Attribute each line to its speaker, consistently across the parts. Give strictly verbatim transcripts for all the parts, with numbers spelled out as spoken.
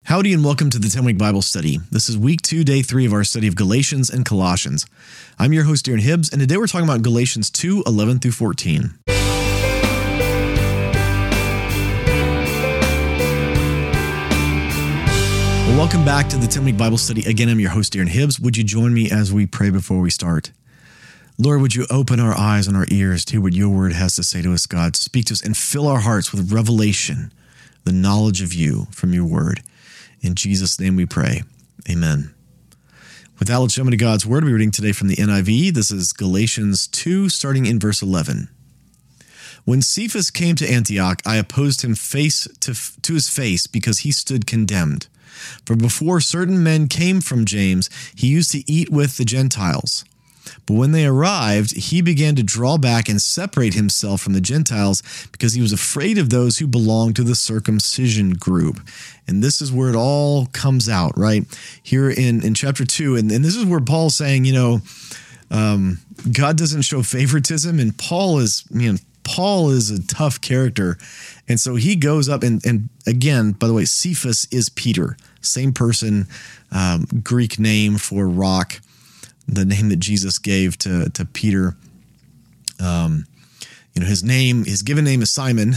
Speaker 1: Howdy and welcome to the ten-Week Bible Study. This is week two, day three of our study of Galatians and Colossians. I'm your host, Darren Hibbs, and today we're talking about Galatians two, eleven through fourteen. Well, welcome back to the ten-Week Bible Study. Again, I'm your host, Darren Hibbs. Would you join me as we pray before we start? Lord, would you open our eyes and our ears to hear what your word has to say to us, God? Speak to us and fill our hearts with revelation, the knowledge of you from your word. In Jesus' name we pray. Amen. With that, let's jump into God's word. We're reading today from the N I V. This is Galatians two, starting in verse eleven. When Cephas came to Antioch, I opposed him face to, to his face because he stood condemned. For before certain men came from James, he used to eat with the Gentiles. But when they arrived, he began to draw back and separate himself from the Gentiles because he was afraid of those who belonged to the circumcision group. And this is where it all comes out, right? Here in, in chapter two. And, and this is where Paul's saying, you know, um, God doesn't show favoritism. And Paul is, you know, Paul is a tough character. And so he goes up and, and again, by the way, Cephas is Peter, same person, um, Greek name for rock. The name that Jesus gave to, to Peter. Um, you know, his name, his given name is Simon.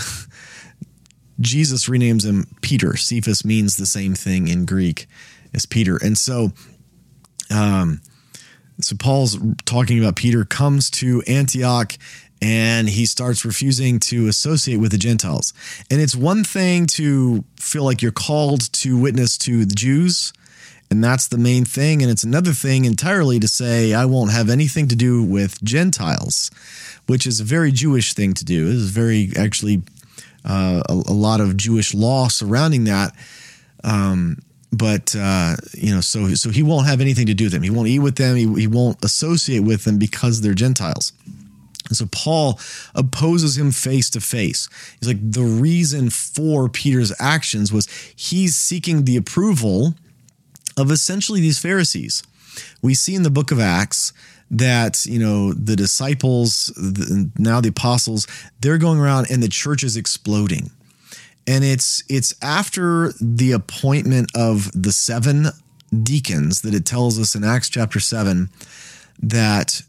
Speaker 1: Jesus renames him Peter. Cephas means the same thing in Greek as Peter. And so, um, so Paul's talking about Peter, comes to Antioch, and he starts refusing to associate with the Gentiles. And it's one thing to feel like you're called to witness to the Jews, and that's the main thing. And it's another thing entirely to say, I won't have anything to do with Gentiles, which is a very Jewish thing to do. It is very, actually, uh, a, a lot of Jewish law surrounding that. Um, but, uh, you know, so so he won't have anything to do with them. He won't eat with them. He, he won't associate with them because they're Gentiles. And so Paul opposes him face to face. He's like, the reason for Peter's actions was he's seeking the approval of essentially these Pharisees. We see in the book of Acts that, you know, the disciples, the, now the apostles, they're going around and the church is exploding. And it's it's after the appointment of the seven deacons that it tells us in Acts chapter seven that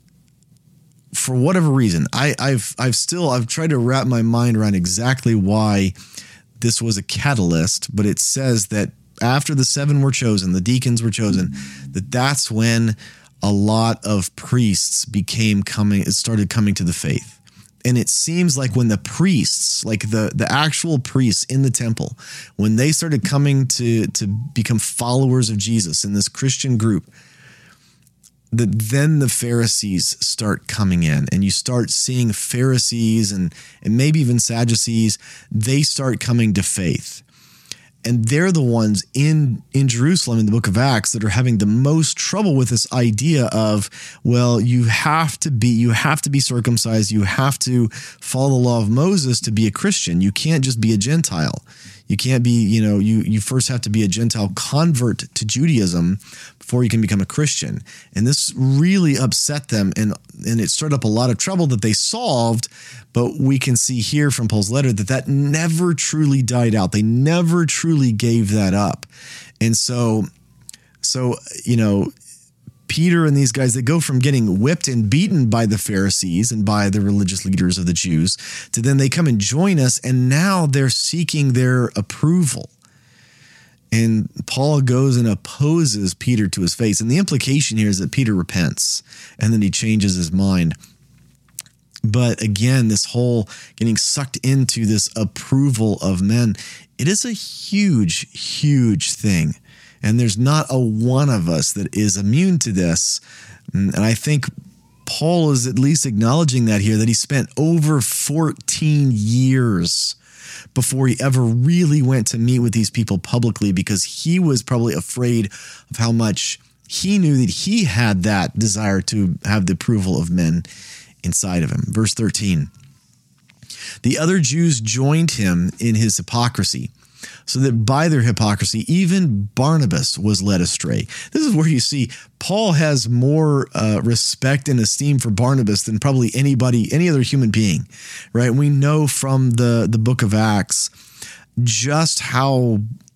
Speaker 1: for whatever reason, I, I've I've still I've tried to wrap my mind around exactly why this was a catalyst, but it says that after the seven were chosen, the deacons were chosen, that that's when a lot of priests became coming, it started coming to the faith. And it seems like when the priests, like the, the actual priests in the temple, when they started coming to, to become followers of Jesus in this Christian group, that then the Pharisees start coming in, and you start seeing Pharisees and, and maybe even Sadducees, they start coming to faith. And they're the ones in, in Jerusalem in the book of Acts that are having the most trouble with this idea of, well, you have to be, you have to be circumcised. You have to follow the law of Moses to be a Christian. You can't just be a Gentile. You can't be, you know, you, you first have to be a Gentile convert to Judaism before you can become a Christian. And this really upset them, and, and it stirred up a lot of trouble that they solved. But we can see here from Paul's letter that that never truly died out. They never truly gave that up. And so, so, you know, Peter and these guys, they go from getting whipped and beaten by the Pharisees and by the religious leaders of the Jews to then they come and join us, and now they're seeking their approval. And Paul goes and opposes Peter to his face. And the implication here is that Peter repents and then he changes his mind. But again, this whole getting sucked into this approval of men, it is a huge, huge thing. And there's not a one of us that is immune to this. And I think Paul is at least acknowledging that here, that he spent over fourteen years before he ever really went to meet with these people publicly, because he was probably afraid of how much he knew that he had that desire to have the approval of men inside of him. Verse thirteen, the other Jews joined him in his hypocrisy, so that by their hypocrisy, even Barnabas was led astray. This is where you see Paul has more uh, respect and esteem for Barnabas than probably anybody, any other human being, right? We know from the, the book of Acts just how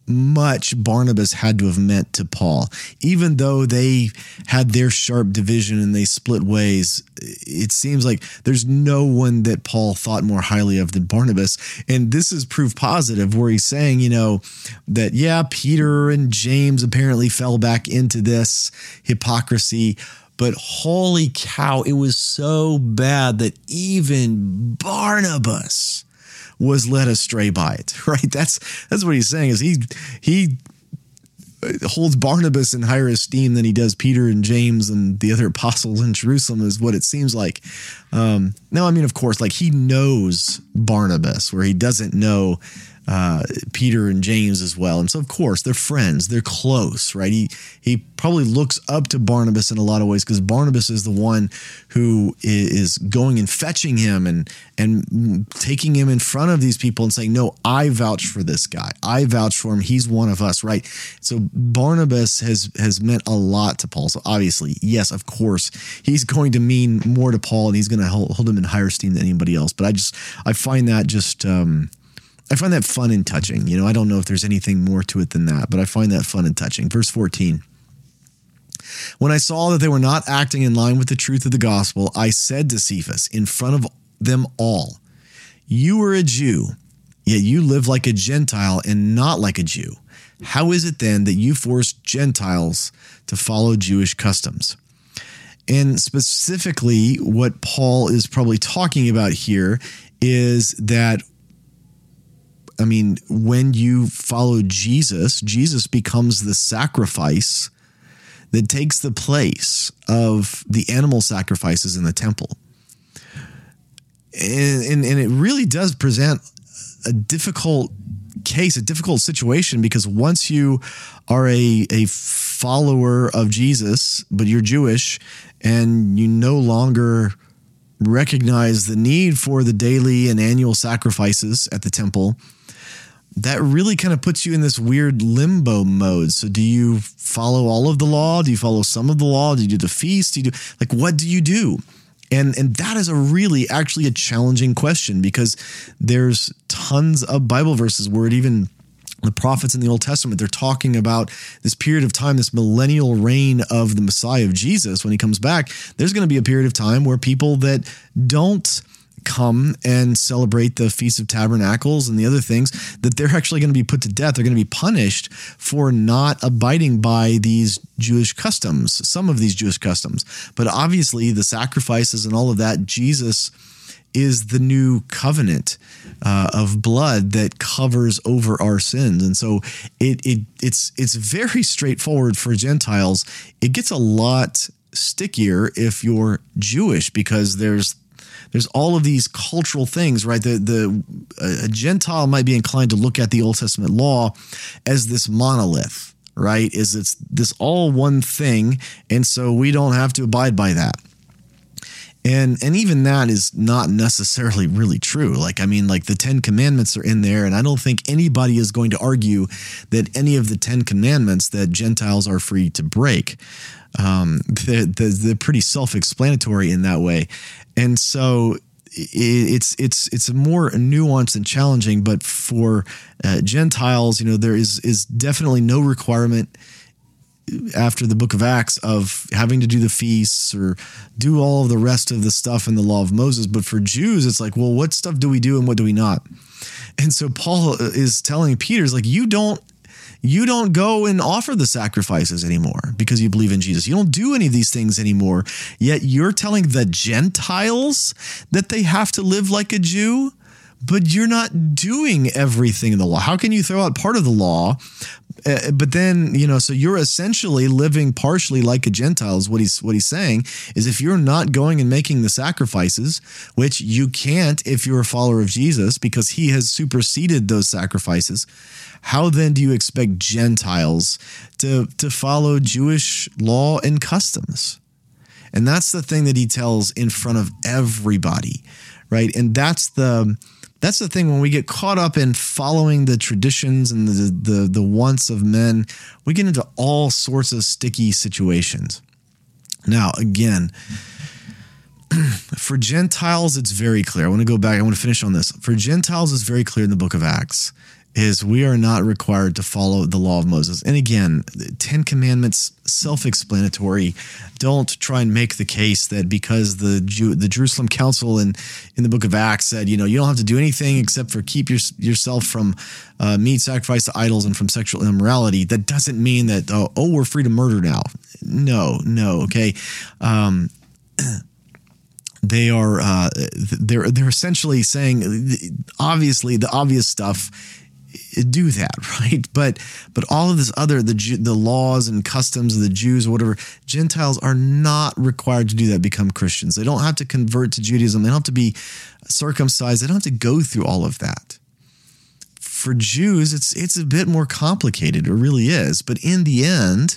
Speaker 1: much Barnabas had to have meant to Paul. Even though they had their sharp division and they split ways, it seems like there's no one that Paul thought more highly of than Barnabas. And this is proof positive where he's saying, you know, that, yeah, Peter and James apparently fell back into this hypocrisy, but holy cow, it was so bad that even Barnabas was led astray by it, right? That's that's what he's saying is he he holds Barnabas in higher esteem than he does Peter and James and the other apostles in Jerusalem is what it seems like. Um, now, I mean, of course, like he knows Barnabas where he doesn't know uh, Peter and James as well. And so, of course, they're friends. They're close, right? He he probably looks up to Barnabas in a lot of ways because Barnabas is the one who is going and fetching him and, and taking him in front of these people and saying, no, I vouch for this guy. I vouch for him. He's one of us, right? So Barnabas has, has meant a lot to Paul. So obviously, yes, of course, he's going to mean more to Paul and he's going to hold, hold him in higher esteem than anybody else. But I just, I find that just... Um, I find that fun and touching. You know, I don't know if there's anything more to it than that, but I find that fun and touching. Verse fourteen. When I saw that they were not acting in line with the truth of the gospel, I said to Cephas in front of them all, you are a Jew, yet you live like a Gentile and not like a Jew. How is it then that you force Gentiles to follow Jewish customs? And specifically, what Paul is probably talking about here is that I mean, when you follow Jesus, Jesus becomes the sacrifice that takes the place of the animal sacrifices in the temple. And, and, and it really does present a difficult case, a difficult situation, because once you are a, a follower of Jesus, but you're Jewish and you no longer recognize the need for the daily and annual sacrifices at the temple, that really kind of puts you in this weird limbo mode. So do you follow all of the law? Do you follow some of the law? Do you do the feast? Do you do like, what do you do? And, and that is a really actually a challenging question because there's tons of Bible verses where it even the prophets in the Old Testament, they're talking about this period of time, this millennial reign of the Messiah of Jesus. When he comes back, there's going to be a period of time where people that don't come and celebrate the Feast of Tabernacles and the other things, that they're actually going to be put to death. They're going to be punished for not abiding by these Jewish customs, some of these Jewish customs. But obviously the sacrifices and all of that, Jesus is the new covenant uh, of blood that covers over our sins. And so it it it's it's very straightforward for Gentiles. It gets a lot stickier if you're Jewish because there's There's all of these cultural things, right? The the a Gentile might be inclined to look at the Old Testament law as this monolith, right? Is it's this all one thing, and so we don't have to abide by that. And and even that is not necessarily really true. Like, I mean, like the Ten Commandments are in there, and I don't think anybody is going to argue that any of the Ten Commandments that Gentiles are free to break. Um, they're, they're pretty self-explanatory in that way. And so it's it's it's more nuanced and challenging, but for uh, Gentiles, you know, there is is definitely no requirement after the book of Acts of having to do the feasts or do all of the rest of the stuff in the law of Moses. But for Jews, it's like, well, what stuff do we do and what do we not? And so Paul is telling Peter, is like, you don't You don't go and offer the sacrifices anymore because you believe in Jesus. You don't do any of these things anymore. Yet you're telling the Gentiles that they have to live like a Jew, but you're not doing everything in the law. How can you throw out part of the law? Uh, but then, you know, so you're essentially living partially like a Gentile is what he's, what he's saying is if you're not going and making the sacrifices, which you can't if you're a follower of Jesus because he has superseded those sacrifices, how then do you expect Gentiles to, to follow Jewish law and customs? And that's the thing that he tells in front of everybody, right? And that's the that's the thing when we get caught up in following the traditions and the the, the wants of men, we get into all sorts of sticky situations. Now, again, for Gentiles, it's very clear. I want to go back. I want to finish on this. For Gentiles, it's very clear in the book of Acts. is we are not required to follow the law of Moses. And again, the Ten Commandments, self-explanatory. Don't try and make the case that because the Jew, the Jerusalem Council in, in the book of Acts said, you know, you don't have to do anything except for keep your, yourself from uh, meat sacrificed to idols and from sexual immorality. That doesn't mean that, oh, oh we're free to murder now. No, no, okay. Um, they are, uh, they're, they're essentially saying, obviously, the obvious stuff, do that, right? But but all of this other, the the laws and customs of the Jews or whatever, Gentiles are not required to do that, become Christians. They don't have to convert to Judaism. They don't have to be circumcised. They don't have to go through all of that. For Jews, it's it's a bit more complicated. It really is. But in the end,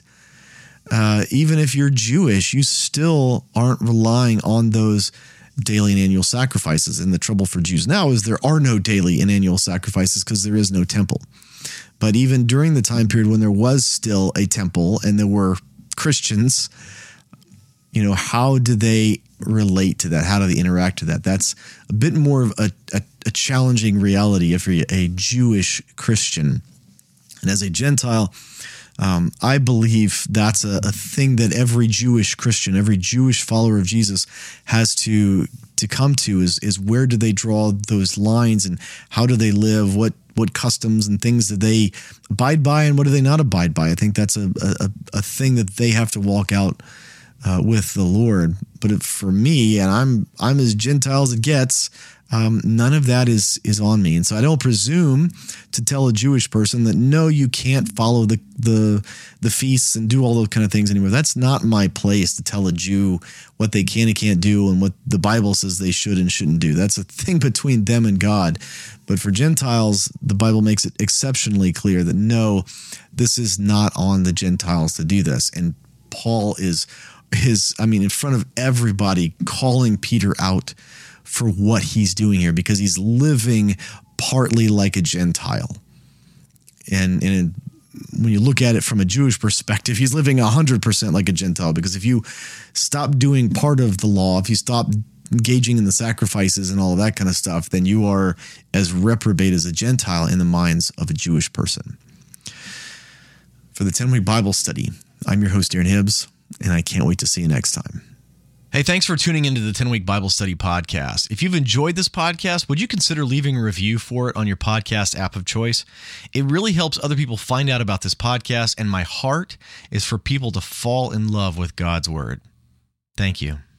Speaker 1: uh, even if you're Jewish, you still aren't relying on those daily and annual sacrifices. And the trouble for Jews now is there are no daily and annual sacrifices because there is no temple. But even during the time period when there was still a temple and there were Christians, you know, how do they relate to that? How do they interact to that? That's a bit more of a, a, a challenging reality if you're a Jewish Christian. And as a Gentile, Um, I believe that's a, a thing that every Jewish Christian, every Jewish follower of Jesus has to to come to is is where do they draw those lines and how do they live? What what customs and things do they abide by and what do they not abide by? I think that's a a, a thing that they have to walk out uh, with the Lord. But if, for me, and I'm I'm as Gentile as it gets. Um, none of that is is on me. And so I don't presume to tell a Jewish person that, no, you can't follow the the the feasts and do all those kind of things anymore. That's not my place to tell a Jew what they can and can't do and what the Bible says they should and shouldn't do. That's a thing between them and God. But for Gentiles, the Bible makes it exceptionally clear that, no, this is not on the Gentiles to do this. And Paul is, his, I mean, in front of everybody, calling Peter out for what he's doing here because he's living partly like a Gentile. And, and when you look at it from a Jewish perspective, he's living one hundred percent like a Gentile because if you stop doing part of the law, if you stop engaging in the sacrifices and all of that kind of stuff, then you are as reprobate as a Gentile in the minds of a Jewish person. For the ten-week Bible study, I'm your host, Aaron Hibbs, and I can't wait to see you next time. Hey, thanks for tuning into the ten-week Bible Study podcast. If you've enjoyed this podcast, would you consider leaving a review for it on your podcast app of choice? It really helps other people find out about this podcast, and my heart is for people to fall in love with God's Word. Thank you.